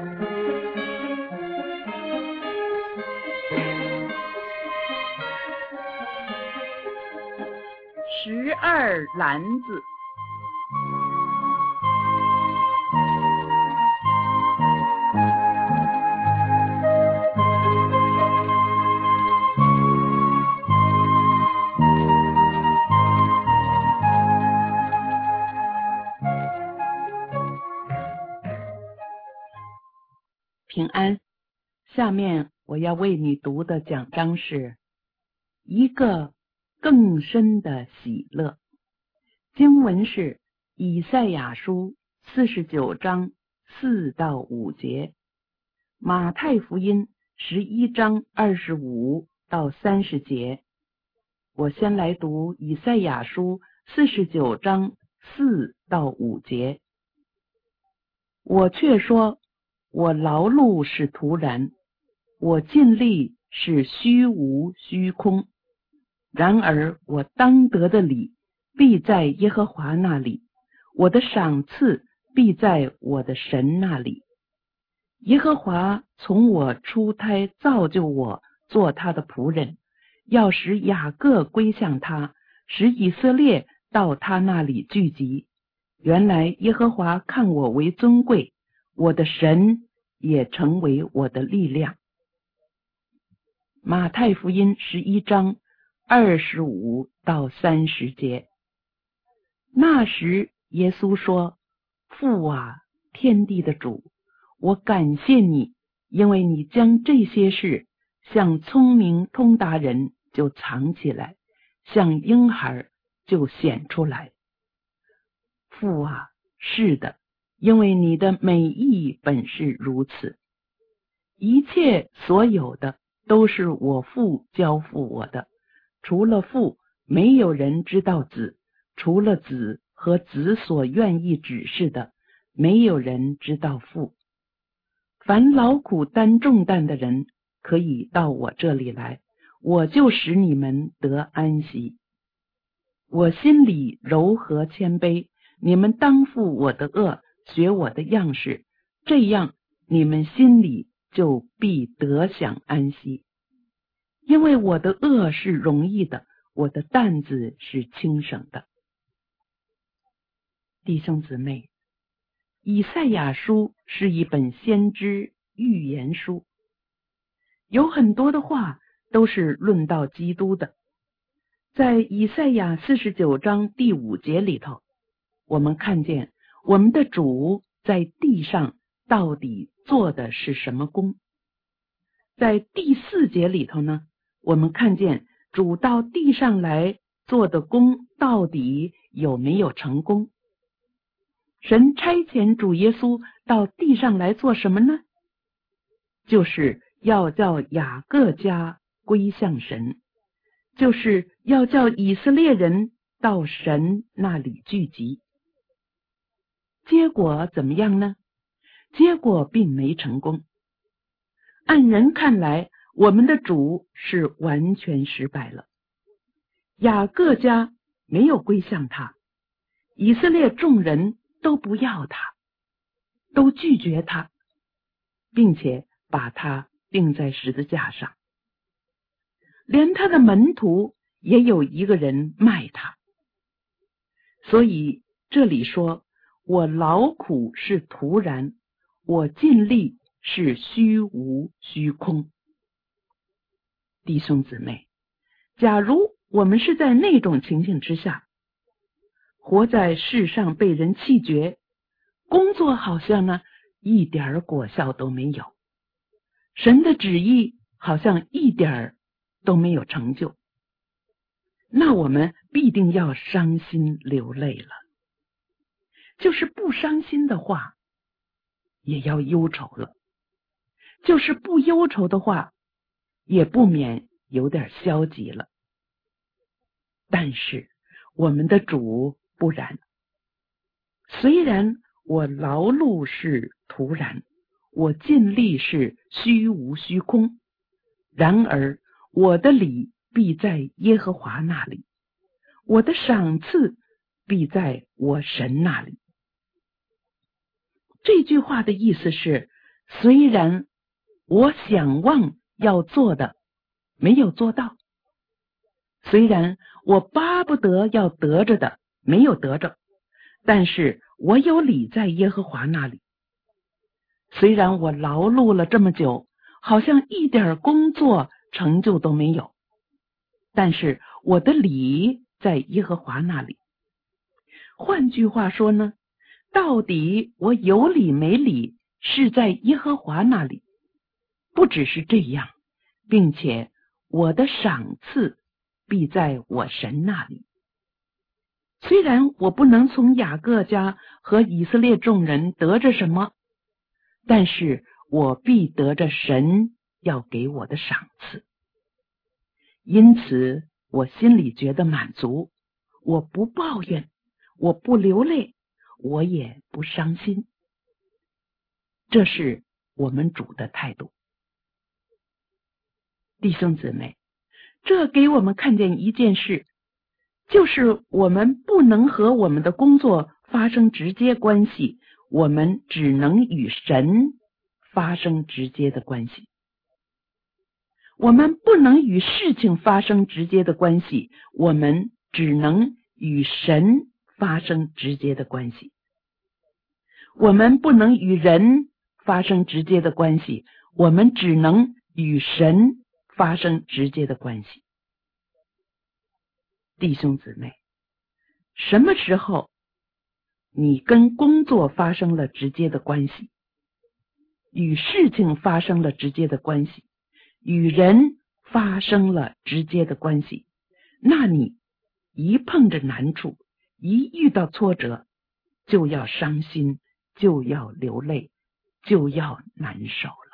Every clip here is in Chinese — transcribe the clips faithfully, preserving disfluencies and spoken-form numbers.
十二篮子。平安，下面我要为你读的讲章是一个更深的喜乐。经文是以赛亚书四十九章四到五节，马太福音十一章二十五到三十节。我先来读以赛亚书四十九章四到五节。我却说，我劳碌是徒然，我尽力是虚无虚空。然而我当得的理必在耶和华那里，我的赏赐必在我的神那里。耶和华从我出胎造就我做他的仆人，要使雅各归向他，使以色列到他那里聚集。原来耶和华看我为尊贵，我的神也成为我的力量。马太福音十一章二十五到三十节。那时耶稣说，父啊，天地的主，我感谢你，因为你将这些事向聪明通达人就藏起来，向婴孩就显出来。父啊，是的，因为你的美意本是如此。一切所有的都是我父交付我的，除了父，没有人知道子，除了子和子所愿意指示的，没有人知道父。凡劳苦担重担的人，可以到我这里来，我就使你们得安息。我心里柔和谦卑，你们当负我的恶，学我的样式，这样你们心里就必得享安息。因为我的恶是容易的，我的担子是轻省的。弟兄姊妹，以赛亚书是一本先知预言书，有很多的话都是论到基督的。在以赛亚四十九章第五节里头，我们看见我们的主在地上到底做的是什么工。在第四节里头呢，我们看见主到地上来做的工到底有没有成功。神差遣主耶稣到地上来做什么呢？就是要叫雅各家归向神，就是要叫以色列人到神那里聚集。结果怎么样呢？结果并没成功。按人看来，我们的主是完全失败了。雅各家没有归向他，以色列众人都不要他，都拒绝他，并且把他钉在十字架上。连他的门徒也有一个人卖他。所以这里说，我劳苦是徒然，我尽力是虚无虚空。弟兄姊妹，假如我们是在那种情形之下，活在世上被人弃绝，工作好像呢一点果效都没有，神的旨意好像一点都没有成就，那我们必定要伤心流泪了。就是不伤心的话，也要忧愁了；就是不忧愁的话，也不免有点消极了。但是我们的主不然，虽然我劳碌是徒然，我尽力是虚无虚空，然而我的理必在耶和华那里，我的赏赐必在我神那里。这句话的意思是， 虽然我想望要做的没有做到，虽然我巴不得要得着的没有得着，但是我有理在耶和华那里。虽然我劳碌了这么久，好像一点工作成就都没有，但是我的理在耶和华那里。换句话说呢，到底我有理没理是在耶和华那里。不只是这样，并且我的赏赐必在我神那里。虽然我不能从雅各家和以色列众人得着什么，但是我必得着神要给我的赏赐。因此我心里觉得满足，我不抱怨，我不流泪，我也不伤心。这是我们主的态度。弟兄姊妹，这给我们看见一件事，就是我们不能和我们的工作发生直接关系，我们只能与神发生直接的关系。我们不能与事情发生直接的关系，我们只能与神发生直接的关系。我们不能与人发生直接的关系，我们只能与神发生直接的关系。弟兄姊妹，什么时候你跟工作发生了直接的关系，与事情发生了直接的关系，与人发生了直接的关系，那你一碰着难处，一遇到挫折，就要伤心，就要流泪，就要难受了。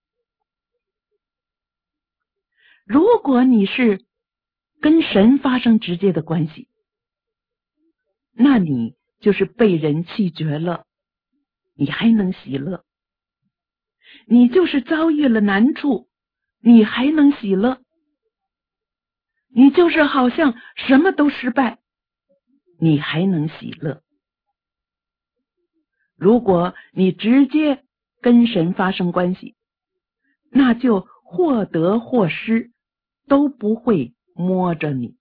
如果你是跟神发生直接的关系，那你就是被人弃绝了，你还能喜乐；你就是遭遇了难处，你还能喜乐；你就是好像什么都失败，你还能喜乐。如果你直接跟神发生关系，那就或得或失都不会摸着你。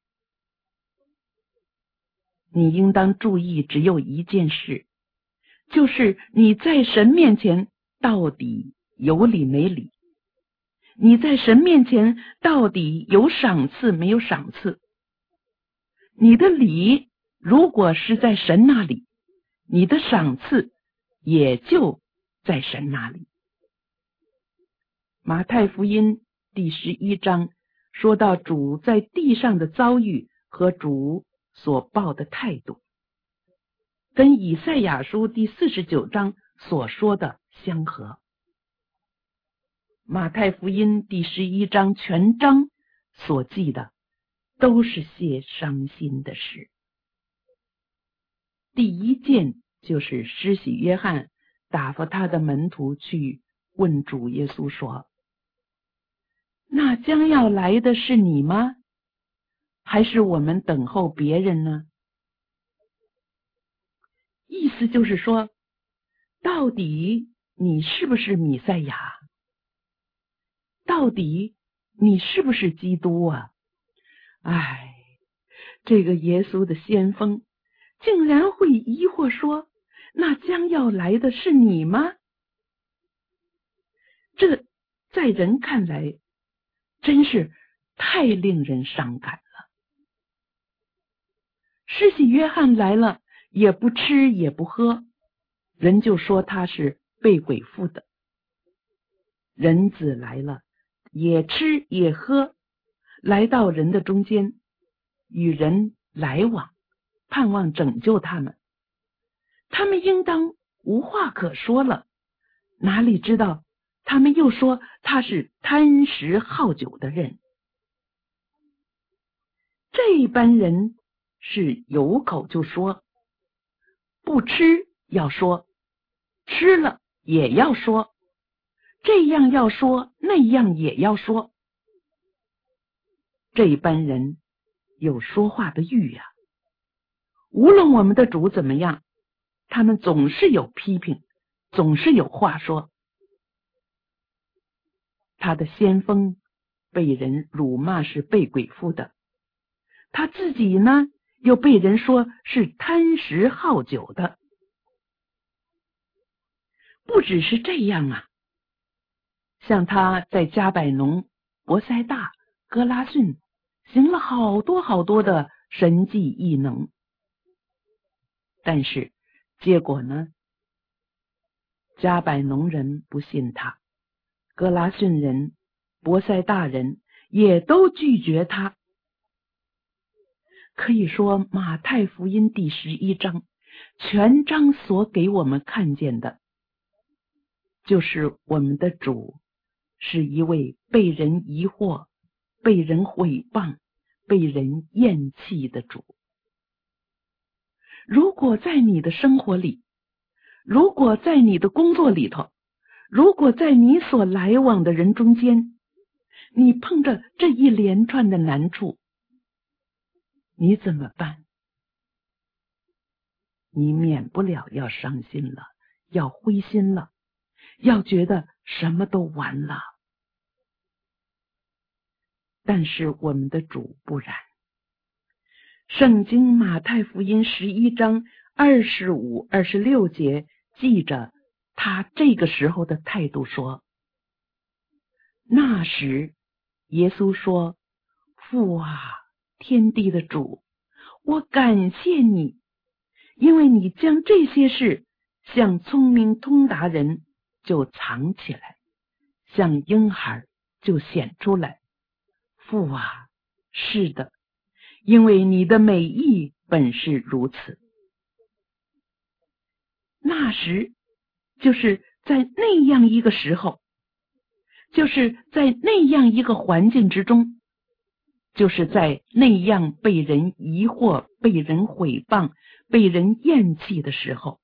你应当注意只有一件事，就是你在神面前到底有理没理，你在神面前到底有赏赐没有赏赐。你的理如果是在神那里，你的赏赐也就在神那里。马太福音第十一章说到主在地上的遭遇和主所抱的态度，跟以赛亚书第四十九章所说的相合。马太福音第十一章全章所记的都是些伤心的事。第一件就是施洗约翰打发他的门徒去问主耶稣说，那将要来的是你吗？还是我们等候别人呢？意思就是说，到底你是不是弥赛亚？到底你是不是基督啊？唉，这个耶稣的先锋竟然会疑惑说，那将要来的是你吗？这在人看来真是太令人伤感了。施洗约翰来了，也不吃也不喝，人就说他是被鬼附的。人子来了，也吃也喝，来到人的中间，与人来往，盼望拯救他们。他们应当无话可说了，哪里知道他们又说他是贪食好酒的人。这般人是有口就说，不吃要说，吃了也要说，这样要说，那样也要说。这般人有说话的欲呀、啊，无论我们的主怎么样，他们总是有批评，总是有话说。 他的先锋被人辱骂是被鬼附的，他自己呢又被人说是贪食好酒的。不只是这样啊，像他在加百农、伯赛大、哥拉汛行了好多好多的神迹异能，但是结果呢，加百农人不信他，哥拉汛人、伯赛大人也都拒绝他。可以说马太福音第十一章全章所给我们看见的，就是我们的主是一位被人疑惑、被人毁谤、被人厌弃的主。如果在你的生活里，如果在你的工作里头，如果在你所来往的人中间，你碰着这一连串的难处，你怎么办？你免不了要伤心了，要灰心了，要觉得什么都完了。但是我们的主不然。圣经马太福音十一章二十五、二十六节记着他这个时候的态度说：那时耶稣说，父啊，天地的主，我感谢你，因为你将这些事向聪明通达人就藏起来，向婴孩就显出来。父啊，是的，因为你的美意本是如此。那时就是在那样一个时候，就是在那样一个环境之中，就是在那样被人疑惑、被人毁谤、被人厌弃的时候，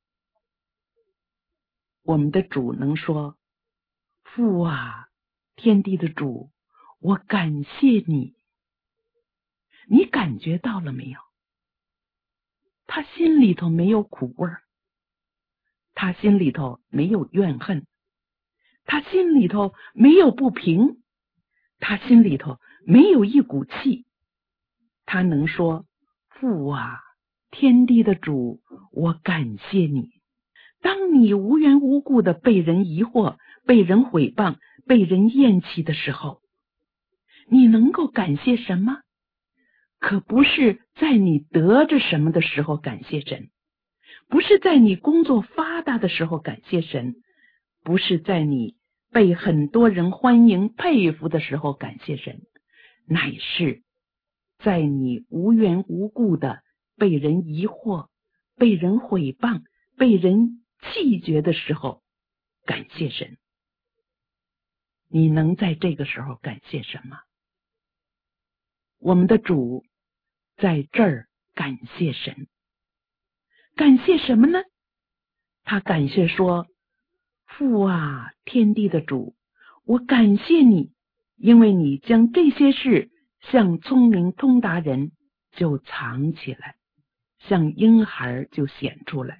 我们的主能说：父啊，天地的主，我感谢你。你感觉到了没有？他心里头没有苦味儿，他心里头没有怨恨，他心里头没有不平，他心里头没有一股气。他能说：父啊，天地的主，我感谢你。当你无缘无故的被人疑惑、被人毁谤、被人厌弃的时候，你能够感谢什么？可不是在你得着什么的时候感谢神，不是在你工作发达的时候感谢神，不是在你被很多人欢迎佩服的时候感谢神，乃是在你无缘无故的被人疑惑、被人毁谤、被人弃绝的时候感谢神。你能在这个时候感谢什么？我们的主在这儿感谢神，感谢什么呢？他感谢说：父啊，天地的主，我感谢你，因为你将这些事向聪明通达人就藏起来，向婴孩就显出来。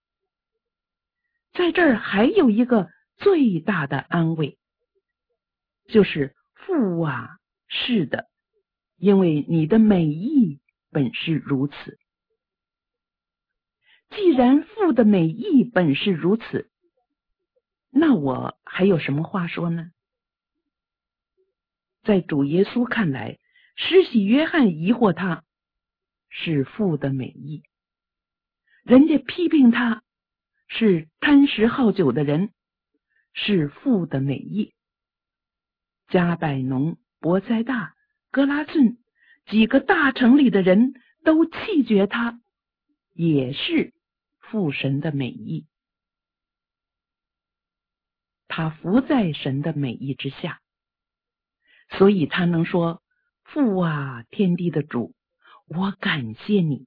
在这儿还有一个最大的安慰，就是父啊，是的，因为你的美意本是如此。既然父的美意本是如此，那我还有什么话说呢？在主耶稣看来，施洗约翰疑惑他是父的美意，人家批评他是贪食好酒的人，是父的美意。加百农、伯赛大、哥拉汛几个大城里的人都弃绝他，也是父神的美意。他伏在神的美意之下，所以他能说：父啊，天地的主，我感谢你。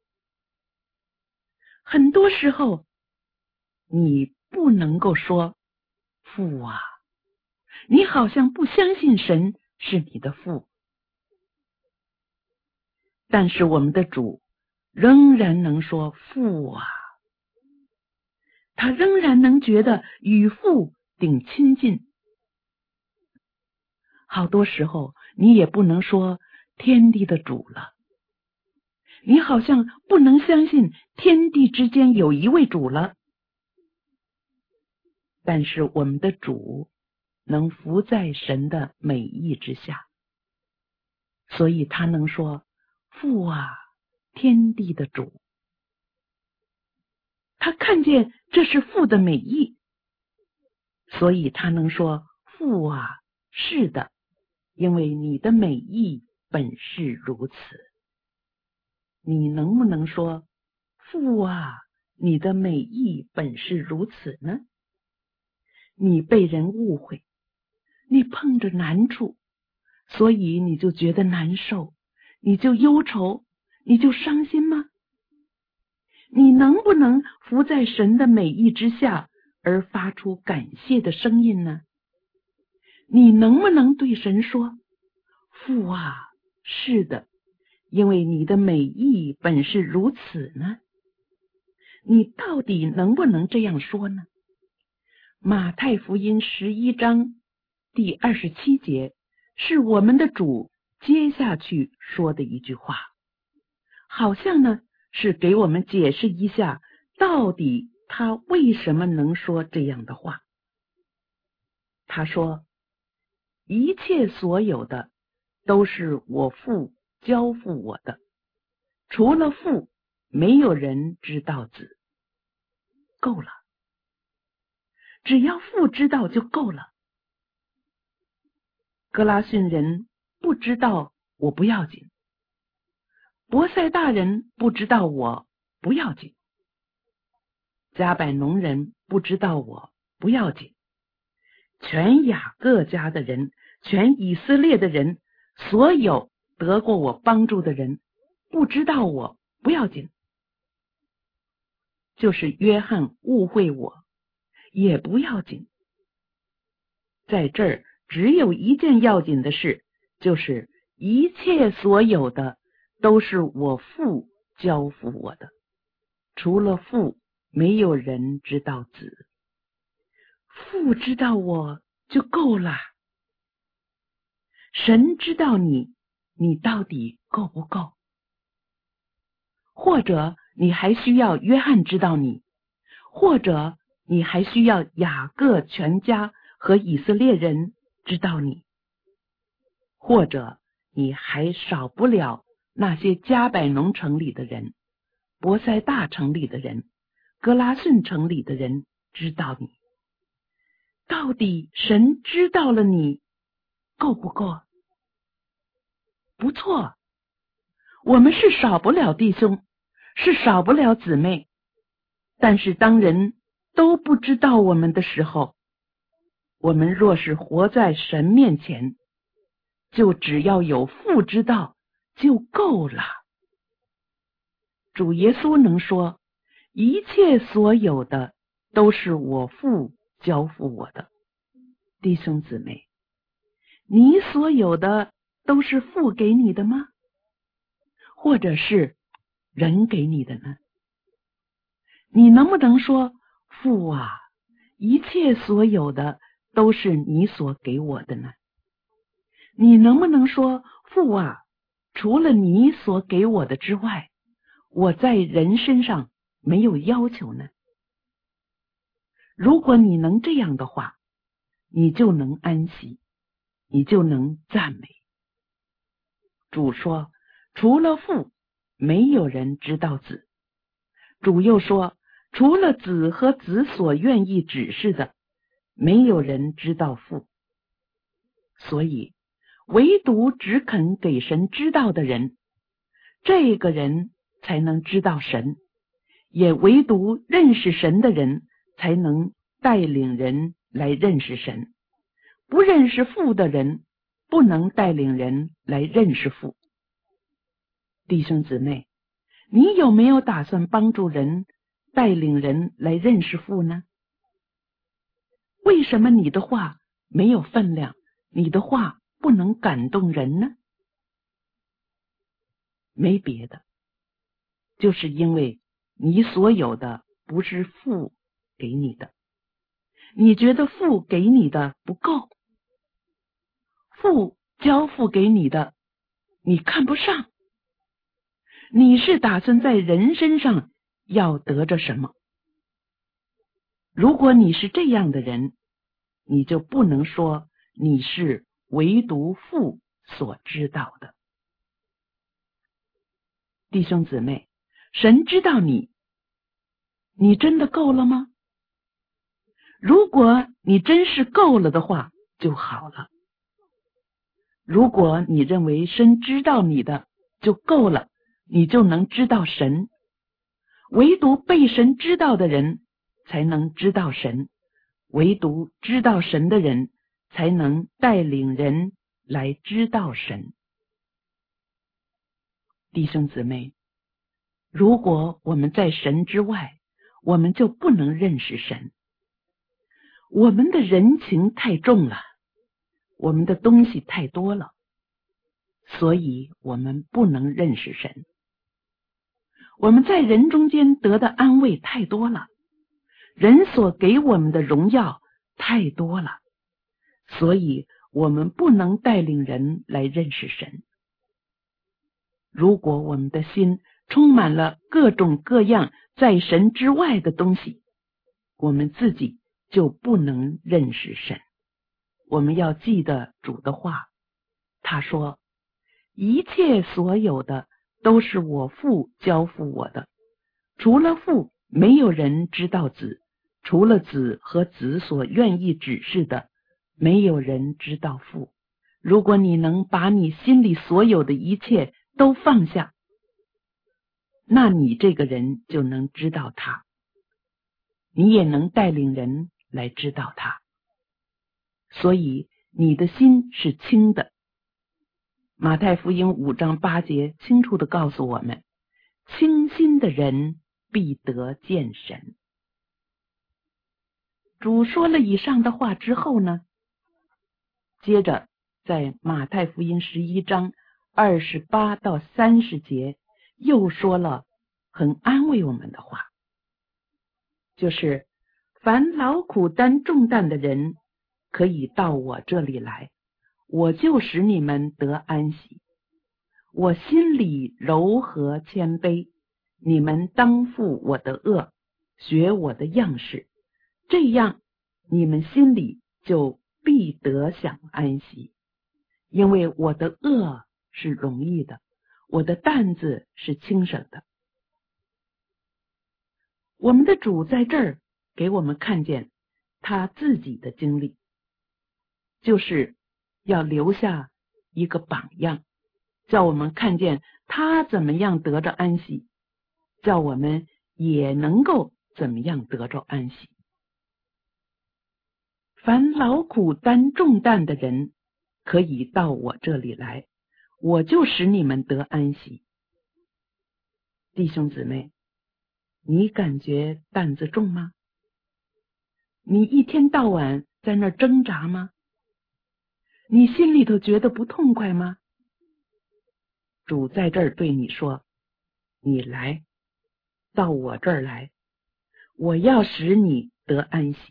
很多时候你不能够说父啊，你好像不相信神是你的父，但是我们的主仍然能说父啊，他仍然能觉得与父顶亲近， 好多时候你也不能说天地的主了，你好像不能相信天地之间有一位主了。但是我们的主能伏在神的美意之下，所以他能说父啊，天地的主。他看见这是父的美意，所以他能说父啊，是的，因为你的美意本是如此。你能不能说父啊，你的美意本是如此呢？你被人误会，你碰着难处，所以你就觉得难受，你就忧愁，你就伤心吗？你能不能伏在神的美意之下而发出感谢的声音呢？你能不能对神说父啊，是的，因为你的美意本是如此呢？你到底能不能这样说呢？马太福音十一章第二十七节是我们的主接下去说的一句话，好像呢是给我们解释一下到底他为什么能说这样的话。他说，一切所有的都是我父交付我的，除了父没有人知道子。够了，只要父知道就够了。哥拉汛人不知道我不要紧，伯赛大人不知道我不要紧，加百农人不知道我不要紧，全雅各家的人，全以色列的人，所有得过我帮助的人不知道我不要紧，就是约翰误会我也不要紧。在这儿只有一件要紧的事，就是一切所有的都是我父交付我的，除了父没有人知道子，父知道我就够了。神知道你，你到底够不够？或者你还需要约翰知道你，或者你还需要雅各全家和以色列人知道你，或者你还少不了那些加百农城里的人、伯赛大城里的人、哥拉汛城里的人知道你。到底神知道了你够不够？不错，我们是少不了弟兄，是少不了姊妹，但是当人都不知道我们的时候，我们若是活在神面前，就只要有父知道就够了。主耶稣能说，一切所有的都是我父交付我的。弟兄姊妹，你所有的都是父给你的吗？或者是人给你的呢？你能不能说，父啊，一切所有的都是你所给我的呢？你能不能说，父啊，除了你所给我的之外，我在人身上没有要求呢？如果你能这样的话，你就能安息，你就能赞美。主说，除了父，没有人知道子。主又说，除了子和子所愿意指示的，没有人知道父。所以唯独只肯给神知道的人，这个人才能知道神，也唯独认识神的人才能带领人来认识神。不认识父的人不能带领人来认识父。弟兄姊妹，你有没有打算帮助人带领人来认识父呢？为什么你的话没有分量，你的话不能感动人呢？没别的，就是因为你所有的不是父给你的，你觉得父给你的不够。 父交付给你的，你看不上。你是打算在人身上要得着什么？如果你是这样的人，你就不能说你是唯独父所知道的。弟兄姊妹，神知道你，你真的够了吗？如果你真是够了的话，就好了。如果你认为神知道你的就够了，你就能知道神。唯独被神知道的人才能知道神，唯独知道神的人才能带领人来知道神。弟兄姊妹，如果我们在神之外，我们就不能认识神。我们的人情太重了，我们的东西太多了，所以我们不能认识神。我们在人中间得的安慰太多了，人所给我们的荣耀太多了，所以我们不能带领人来认识神。如果我们的心充满了各种各样在神之外的东西，我们自己就不能认识神。我们要记得主的话，他说，一切所有的都是我父交付我的，除了父，没有人知道子，除了子和子所愿意指示的，没有人知道父。如果你能把你心里所有的一切都放下，那你这个人就能知道他，你也能带领人来知道他。所以你的心是清的。马太福音五章八节清楚地告诉我们，清心的人必得见神。主说了以上的话之后呢，接着在马太福音十一章二十八到三十节又说了很安慰我们的话，就是凡劳苦担重担的人可以到我这里来，我就使你们得安息。我心里柔和谦卑，你们当负我的恶，学我的样式，这样你们心里就必得享安息。因为我的恶是容易的，我的担子是轻省的。我们的主在这儿给我们看见他自己的经历，就是要留下一个榜样，叫我们看见他怎么样得着安息，叫我们也能够怎么样得着安息。凡劳苦担重担的人可以到我这里来，我就使你们得安息。弟兄姊妹，你感觉担子重吗？你一天到晚在那儿挣扎吗？你心里头觉得不痛快吗？主在这儿对你说，你来到我这儿来，我要使你得安息。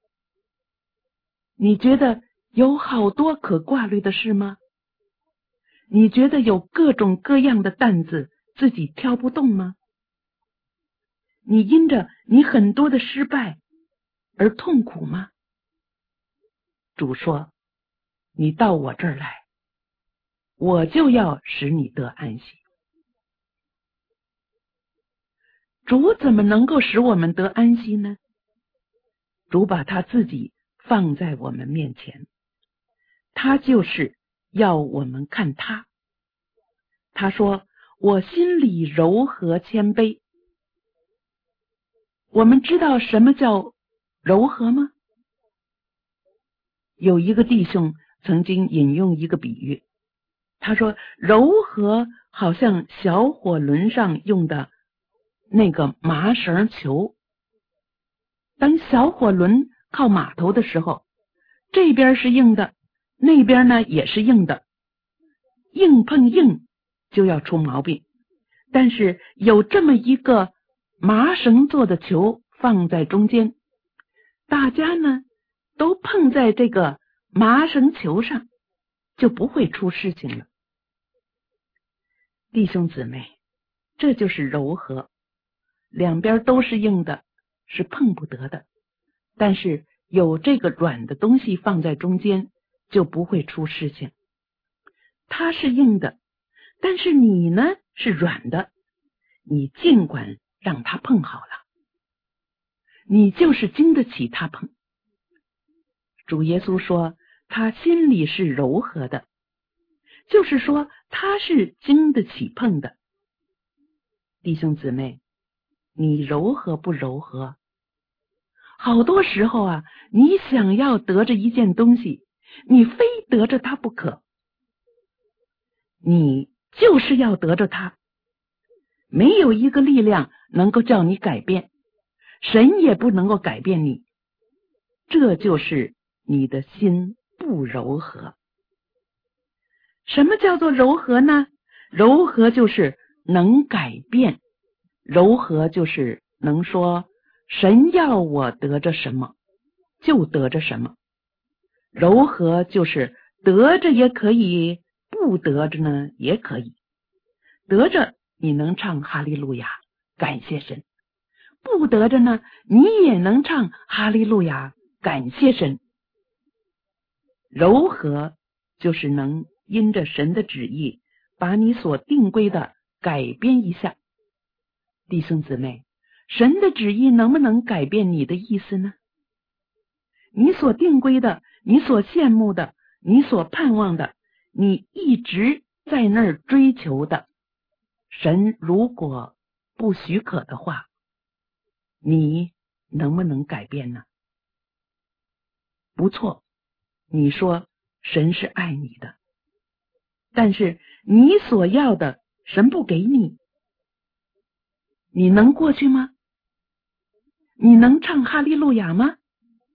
你觉得有好多可挂虑的事吗？你觉得有各种各样的担子自己挑不动吗？你因着你很多的失败而痛苦吗？主说，你到我这儿来，我就要使你得安息。主怎么能够使我们得安息呢？主把他自己放在我们面前，他就是要我们看他。他说，我心里柔和谦卑。我们知道什么叫柔和吗？有一个弟兄曾经引用一个比喻，他说柔和好像小火轮上用的那个麻绳球，当小火轮靠码头的时候，这边是硬的，那边呢也是硬的，硬碰硬就要出毛病。但是有这么一个麻绳做的球放在中间，大家呢都碰在这个麻绳球上， 就不会出事情了。弟兄姊妹，这就是柔和，两边都是硬的，是碰不得的，但是有这个软的东西放在中间，就不会出事情。它是硬的，但是你呢是软的，你尽管让它碰好了，你就是经得起它碰。主耶稣说他心里是柔和的，就是说他是经得起碰的。弟兄姊妹，你柔和不柔和？好多时候啊，你想要得着一件东西，你非得着它不可，你就是要得着它，没有一个力量能够叫你改变，神也不能够改变你，这就是你的心不柔和。什么叫做柔和呢？柔和就是能改变，柔和就是能说神要我得着什么就得着什么，柔和就是得着也可以，不得着呢也可以。得着你能唱哈利路亚感谢神，不得着呢你也能唱哈利路亚感谢神。柔和就是能因着神的旨意把你所定规的改变一下。弟兄姊妹，神的旨意能不能改变你的意思呢？你所定规的，你所羡慕的，你所盼望的，你一直在那儿追求的，神如果不许可的话，你能不能改变呢？不错，你说神是爱你的，但是你所要的神不给你，你能过去吗？你能唱哈利路亚吗？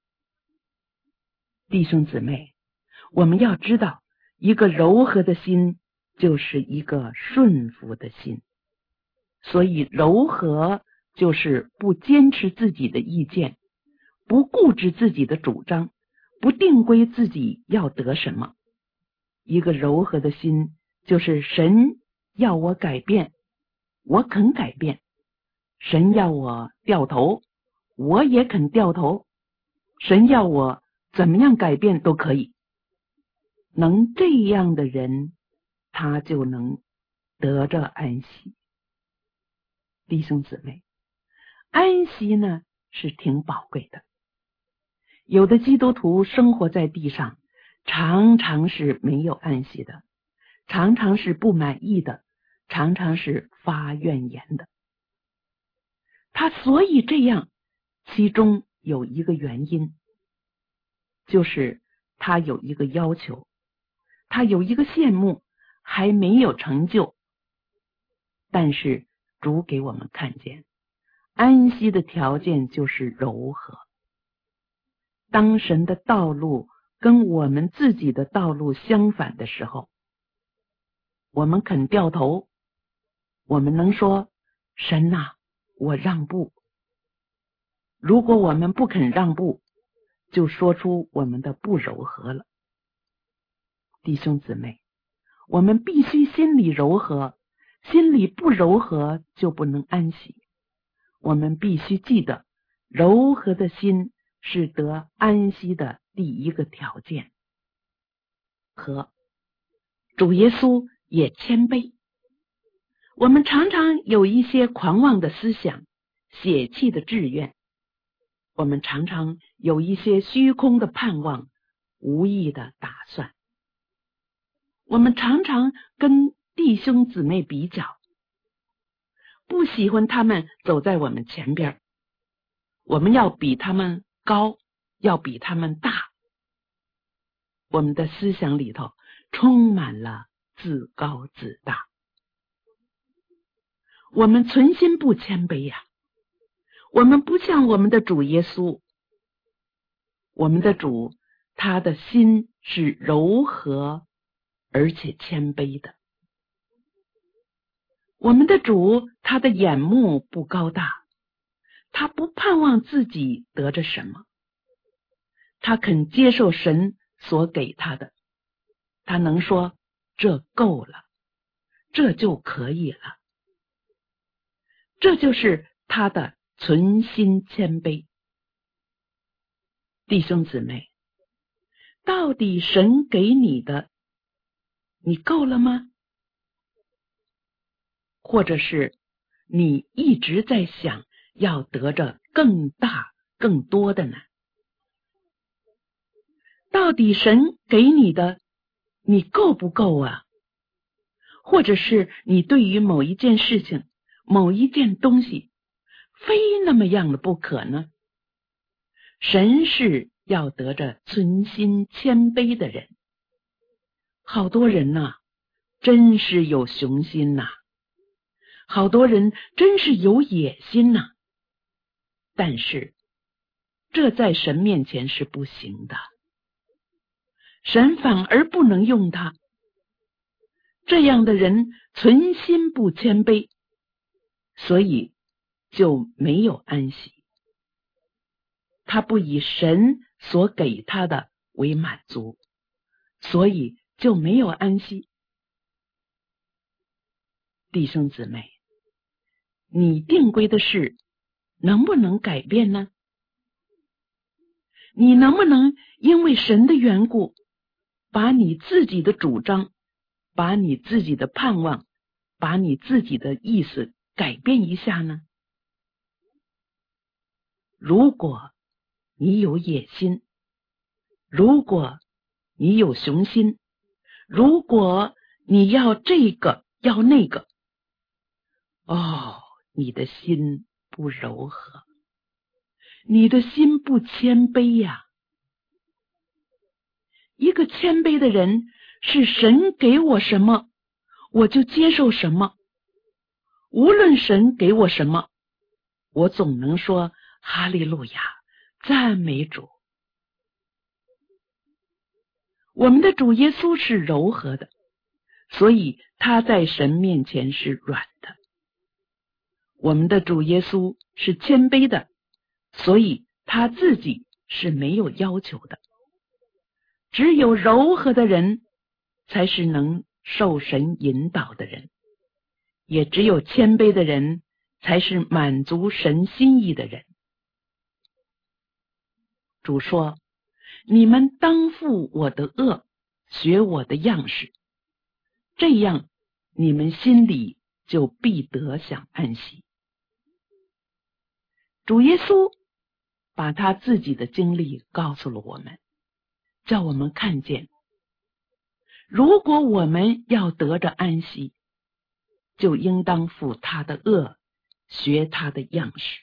弟兄姊妹，我们要知道，一个柔和的心就是一个顺服的心，所以柔和就是不坚持自己的意见，不固执自己的主张，不定规自己要得什么。一个柔和的心就是神要我改变，我肯改变，神要我掉头，我也肯掉头，神要我怎么样改变都可以。能这样的人，他就能得着安息。弟兄姊妹，安息呢是挺宝贵的。有的基督徒生活在地上，常常是没有安息的，常常是不满意的，常常是发怨言的。他所以这样，其中有一个原因，就是他有一个要求，他有一个羡慕还没有成就。但是主给我们看见，安息的条件就是柔和。当神的道路跟我们自己的道路相反的时候，我们肯掉头，我们能说神啊，我让步。如果我们不肯让步，就说出我们的不柔和了。弟兄姊妹，我们必须心里柔和，心里不柔和就不能安息。我们必须记得，柔和的心是得安息的第一个条件。和主耶稣也谦卑。我们常常有一些狂妄的思想，血气的志愿，我们常常有一些虚空的盼望，无意的打算。我们常常跟弟兄姊妹比较，不喜欢他们走在我们前边，我们要比他们高，要比他们大。我们的思想里头充满了自高自大，我们存心不谦卑呀、啊，我们不像我们的主耶稣。我们的主，他的心是柔和而且谦卑的。我们的主，他的眼目不高大，他不盼望自己得着什么，他肯接受神所给他的， 他能说这够了，这就可以了。这就是他的存心谦卑。弟兄姊妹，到底神给你的，你够了吗？或者是你一直在想要得着更大更多的呢？到底神给你的，你够不够啊？或者是你对于某一件事情、某一件东西非那么样的不可呢？神是要得着存心谦卑的人。好多人呐、啊，真是有雄心呐、啊，好多人真是有野心呐、啊，但是这在神面前是不行的，神反而不能用他。这样的人存心不谦卑，所以就没有安息。他不以神所给他的为满足，所以就没有安息。弟兄姊妹，你定规的事能不能改变呢？你能不能因为神的缘故，把你自己的主张，把你自己的盼望，把你自己的意思改变一下呢？如果你有野心，如果你有雄心，如果你要这个要那个，哦，你的心不柔和，你的心不谦卑呀。一个谦卑的人是神给我什么，我就接受什么，无论神给我什么，我总能说哈利路亚，赞美主。我们的主耶稣是柔和的，所以他在神面前是软的。我们的主耶稣是谦卑的，所以他自己是没有要求的。只有柔和的人才是能受神引导的人，也只有谦卑的人才是满足神心意的人。主说，你们当负我的恶，学我的样式，这样你们心里就必得享安息。主耶稣把他自己的经历告诉了我们，叫我们看见，如果我们要得着安息，就应当负他的恶，学他的样式。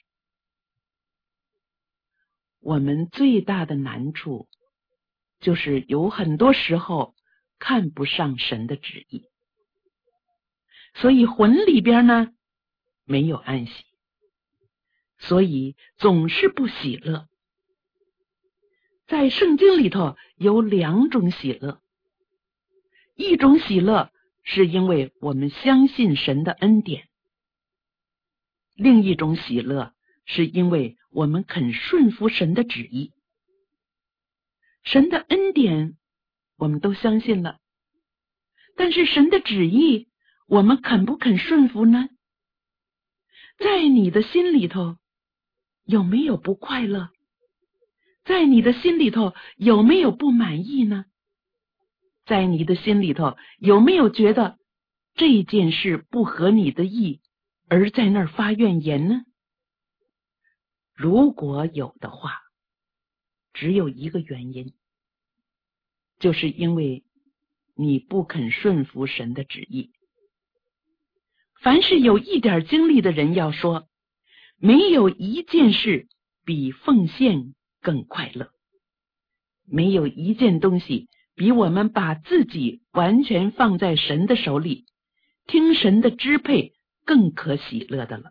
我们最大的难处就是有很多时候看不上神的旨意，所以魂里边呢没有安息，所以总是不喜乐。在圣经里头有两种喜乐，一种喜乐是因为我们相信神的恩典，另一种喜乐是因为我们肯顺服神的旨意。神的恩典我们都相信了，但是神的旨意我们肯不肯顺服呢？在你的心里头有没有不快乐？在你的心里头有没有不满意呢？在你的心里头有没有觉得这件事不合你的意，而在那儿发怨言呢？如果有的话，只有一个原因，就是因为你不肯顺服神的旨意。凡是有一点经历的人要说，没有一件事比奉献更快乐，没有一件东西比我们把自己完全放在神的手里，听神的支配更可喜乐的了。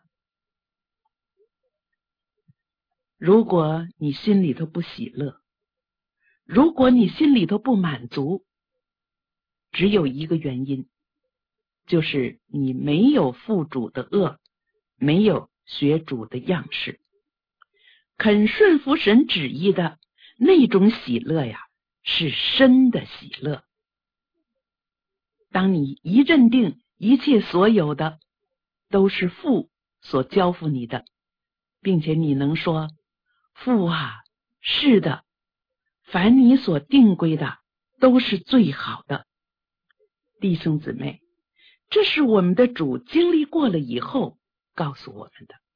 如果你心里头不喜乐，如果你心里头不满足，只有一个原因，就是你没有负主的恶，没有学主的样式。肯顺服神旨意的那种喜乐呀，是深的喜乐。 当你一认定一切所有的都是父所交付你的，并且你能说，父啊，是的，凡你所定规的都是最好的。弟兄姊妹，这是我们的主经历过了以后告诉我们的。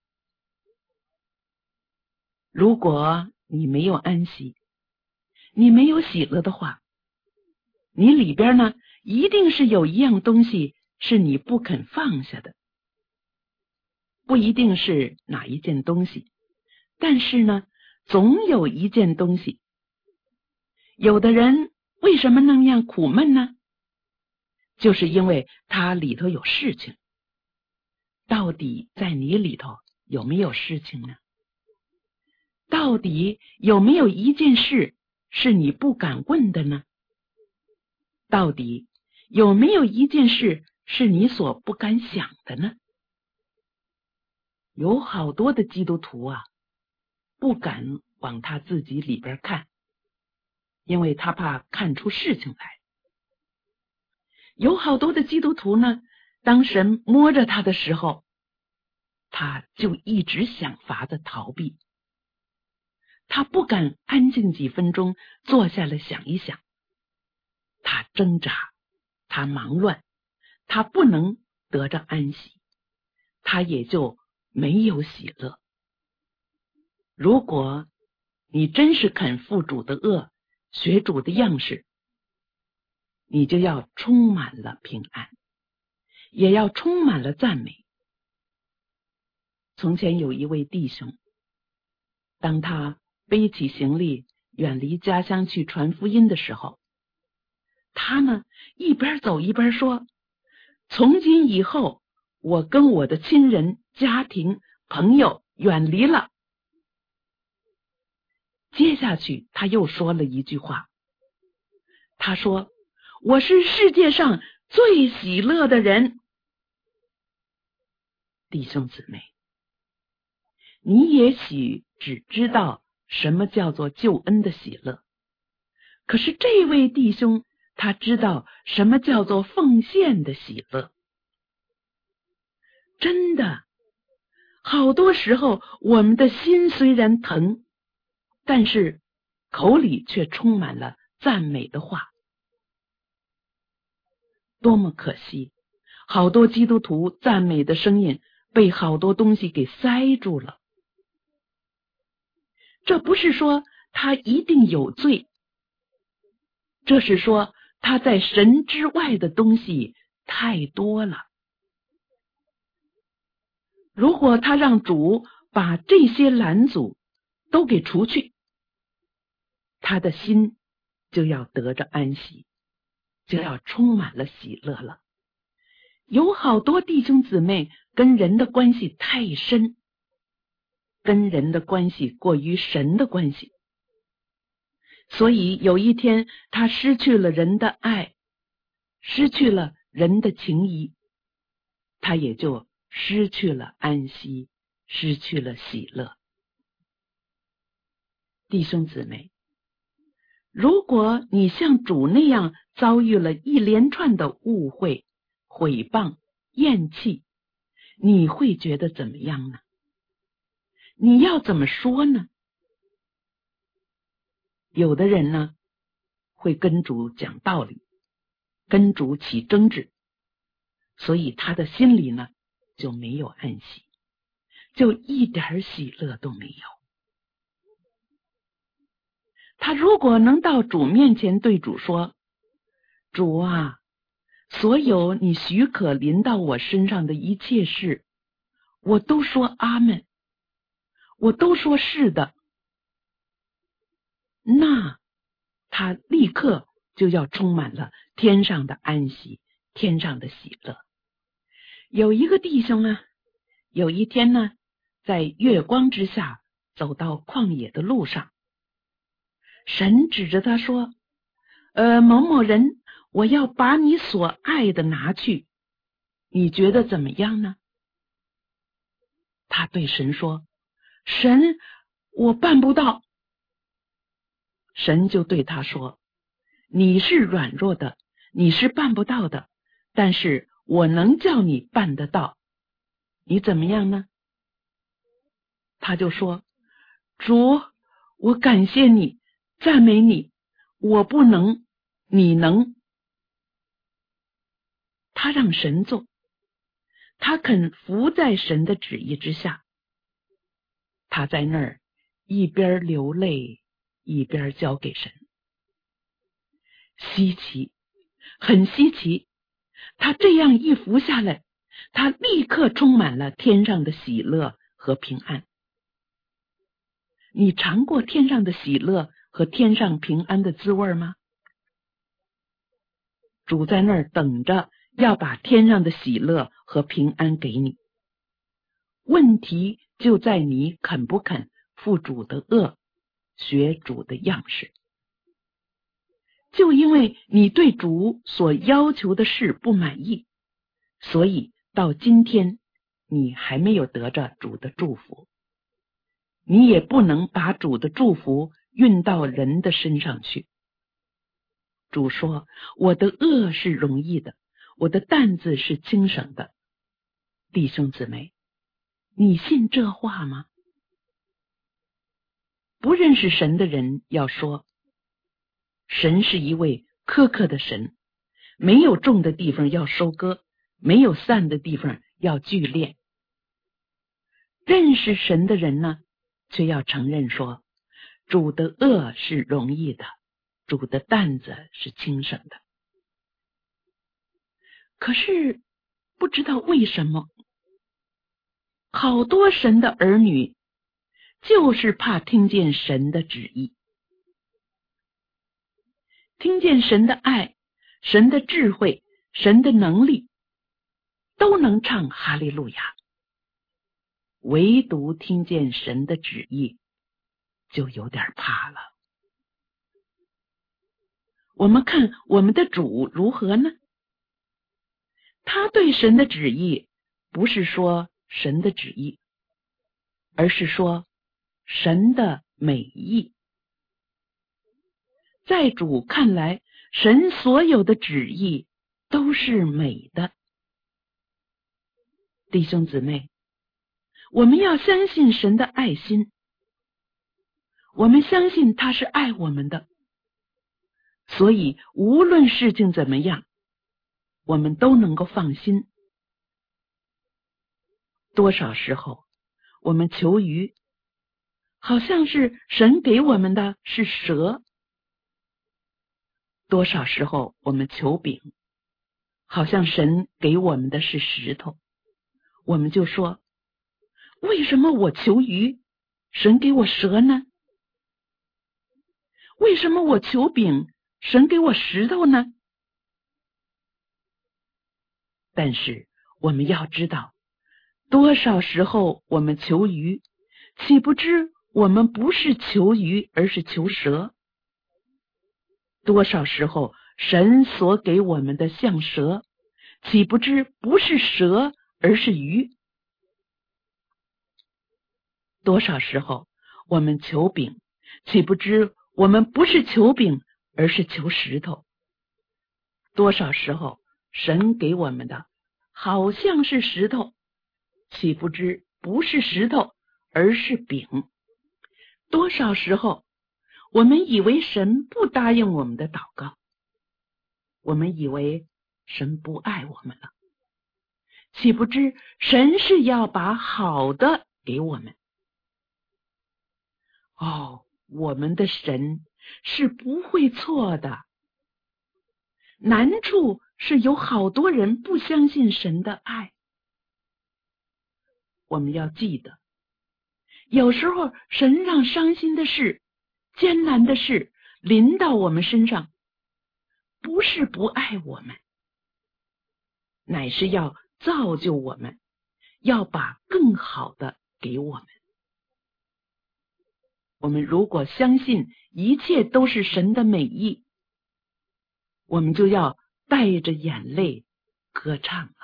如果你没有安息，你没有喜乐的话，你里边呢一定是有一样东西是你不肯放下的，不一定是哪一件东西，但是呢总有一件东西。有的人为什么那样苦闷呢？就是因为他里头有事情。到底在你里头有没有事情呢？到底有没有一件事是你不敢问的呢？到底有没有一件事是你所不敢想的呢？有好多的基督徒啊，不敢往他自己里边看，因为他怕看出事情来。有好多的基督徒呢，当神摸着他的时候，他就一直想法子逃避，他不敢安静几分钟坐下来想一想，他挣扎，他忙乱，他不能得着安息，他也就没有喜乐。如果你真是肯负主的恶，学主的样式，你就要充满了平安，也要充满了赞美。从前有一位弟兄，当他背起行李远离家乡去传福音的时候，他呢一边走一边说，从今以后我跟我的亲人、家庭、朋友远离了。接下去他又说了一句话，他说，我是世界上最喜乐的人。弟兄姊妹，你也许只知道什么叫做救恩的喜乐，可是这位弟兄他知道什么叫做奉献的喜乐。真的，好多时候我们的心虽然疼，但是口里却充满了赞美的话。多么可惜，好多基督徒赞美的声音被好多东西给塞住了。这不是说他一定有罪，这是说他在神之外的东西太多了。如果他让主把这些拦阻都给除去，他的心就要得着安息，就要充满了喜乐了。有好多弟兄姊妹跟人的关系太深，跟人的关系过于神的关系，所以有一天他失去了人的爱，失去了人的情谊，他也就失去了安息，失去了喜乐。弟兄姊妹，如果你像主那样遭遇了一连串的误会、毁谤、厌弃，你会觉得怎么样呢？你要怎么说呢？有的人呢，会跟主讲道理，跟主起争执，所以他的心里呢就没有安息，就一点喜乐都没有。他如果能到主面前对主说，主啊，所有你许可临到我身上的一切事，我都说阿们，我都说是的，那他立刻就要充满了天上的安息，天上的喜乐。有一个弟兄啊，有一天呢，在月光之下走到旷野的路上，神指着他说，呃，某某人，我要把你所爱的拿去，你觉得怎么样呢？他对神说，神，我办不到。神就对他说，你是软弱的，你是办不到的， 但是我能叫你办得到，你怎么样呢？他就说，主，我感谢你，赞美你，我不能，你能。他让神做，他肯服在神的旨意之下。他在那儿一边流泪一边交给神。稀奇，很稀奇，他这样一服下来，他立刻充满了天上的喜乐和平安。你尝过天上的喜乐和天上平安的滋味吗？主在那儿等着要把天上的喜乐和平安给你。问题就在你肯不肯负主的恶，学主的样式。就因为你对主所要求的事不满意，所以到今天你还没有得着主的祝福。你也不能把主的祝福运到人的身上去。主说，我的恶是容易的，我的担子是轻省的。弟兄姊妹，你信这话吗？不认识神的人要说，神是一位苛刻的神，没有种的地方要收割，没有散的地方要聚敛。认识神的人呢，却要承认说，主的恶是容易的，主的担子是轻省的。可是不知道为什么，好多神的儿女就是怕听见神的旨意，听见神的爱，神的智慧，神的能力，都能唱哈利路亚，唯独听见神的旨意就有点怕了。我们看我们的主如何呢？他对神的旨意不是说神的旨意，而是说神的美意。在主看来，神所有的旨意都是美的。弟兄姊妹，我们要相信神的爱心，我们相信他是爱我们的，所以无论事情怎么样，我们都能够放心。多少时候我们求鱼，好像是神给我们的是蛇；多少时候我们求饼，好像神给我们的是石头，我们就说，为什么我求鱼，神给我蛇呢？为什么我求饼，神给我石头呢？但是我们要知道，多少时候我们求鱼，岂不知我们不是求鱼，而是求蛇？多少时候神所给我们的像蛇，岂不知不是蛇，而是鱼？多少时候我们求饼，岂不知我们不是求饼，而是求石头？多少时候神给我们的好像是石头，岂不知不是石头，而是饼？多少时候我们以为神不答应我们的祷告，我们以为神不爱我们了，岂不知神是要把好的给我们？哦，我们的神是不会错的。难处是有好多人不相信神的爱。我们要记得，有时候神让伤心的事、艰难的事临到我们身上，不是不爱我们，乃是要造就我们，要把更好的给我们。我们如果相信一切都是神的美意，我们就要带着眼泪歌唱了。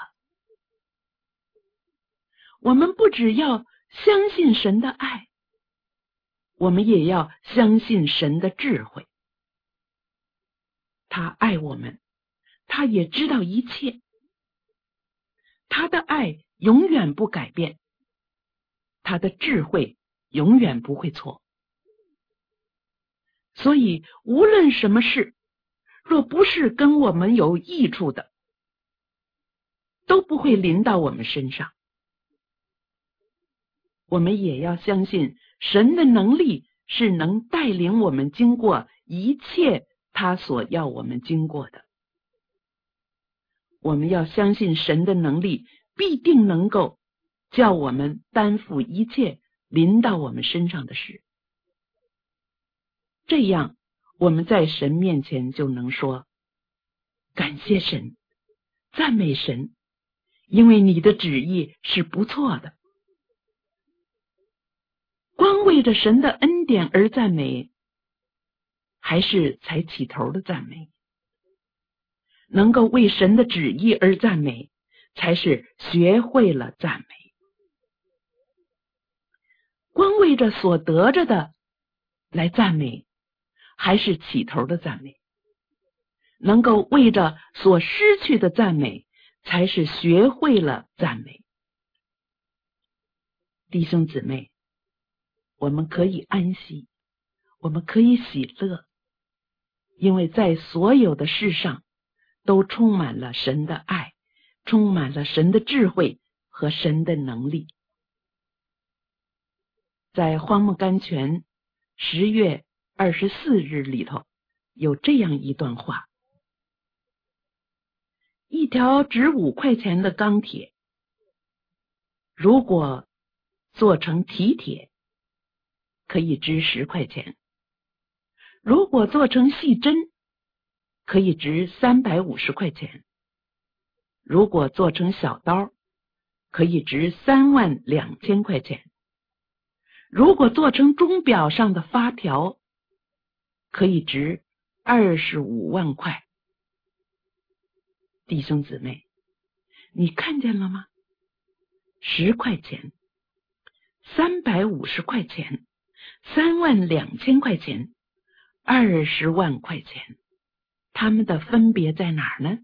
我们不只要相信神的爱，我们也要相信神的智慧。他爱我们，他也知道一切， 他的爱永远不改变，他的智慧永远不会错。所以无论什么事，若不是跟我们有益处的，都不会临到我们身上。我们也要相信神的能力是能带领我们经过一切他所要我们经过的。我们要相信神的能力必定能够叫我们担负一切临到我们身上的事。这样我们在神面前就能说，感谢神，赞美神，因为你的旨意是不错的。光为着神的恩典而赞美，还是才起头的赞美？能够为神的旨意而赞美，才是学会了赞美。光为着所得着的来赞美，还是起头的赞美？能够为着所失去的赞美，才是学会了赞美。弟兄姊妹，我们可以安息，我们可以喜乐，因为在所有的事上都充满了神的爱，充满了神的智慧和神的能力。在荒木甘泉十月二十四日里头有这样一段话：一条值五块钱的钢铁，如果做成提铁，可以值十块钱；如果做成细针，可以值三百五十块钱；如果做成小刀，可以值三万两千块钱；如果做成钟表上的发条，可以值二十五万块。弟兄姊妹，你看见了吗？十块钱、三百五十块钱、三万两千块钱、二十万块钱，它们的分别在哪儿呢？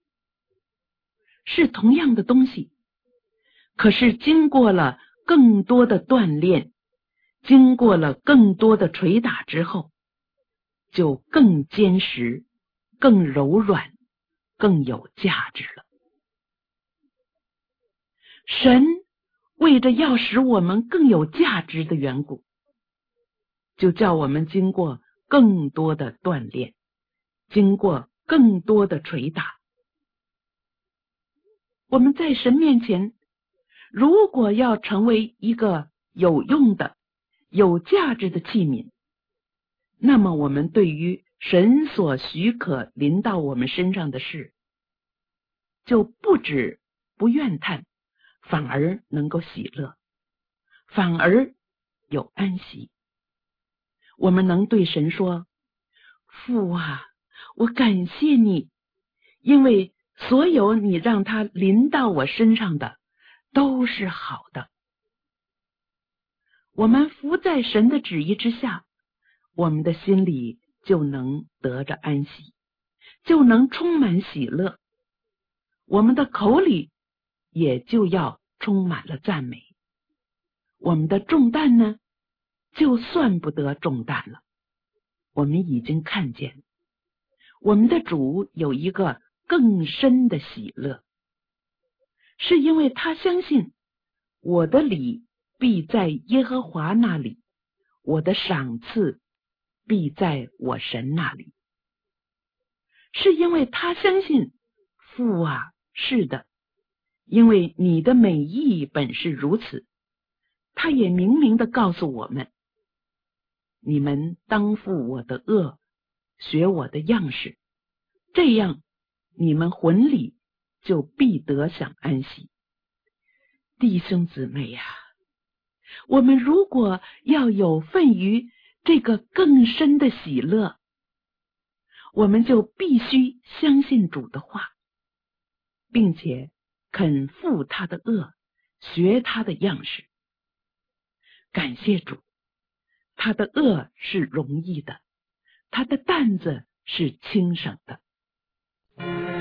是同样的东西，可是经过了更多的锻炼，经过了更多的捶打之后，就更坚实、更柔软、更有价值了。神为着要使我们更有价值的缘故，就叫我们经过更多的锻炼，经过更多的捶打。我们在神面前，如果要成为一个有用的、有价值的器皿，那么我们对于神所许可临到我们身上的事，就不止不怨叹，反而能够喜乐，反而有安息。我们能对神说，父啊，我感谢你，因为所有你让他临到我身上的都是好的。我们伏在神的旨意之下，我们的心里就能得着安息，就能充满喜乐，我们的口里也就要充满了赞美。我们的重担呢，就算不得重担了。我们已经看见，我们的主有一个更深的喜乐，是因为他相信我的礼必在耶和华那里，我的赏赐必在我神那里。是因为他相信，父啊，是的，因为你的美意本是如此。他也明明地告诉我们，你们当负我的恶，学我的样式，这样你们魂里就必得享安息。弟兄姊妹呀、啊，我们如果要有份于这个更深的喜乐，我们就必须相信主的话，并且肯负他的恶，学他的样式。感谢主，他的恶是容易的，他的担子是轻省的。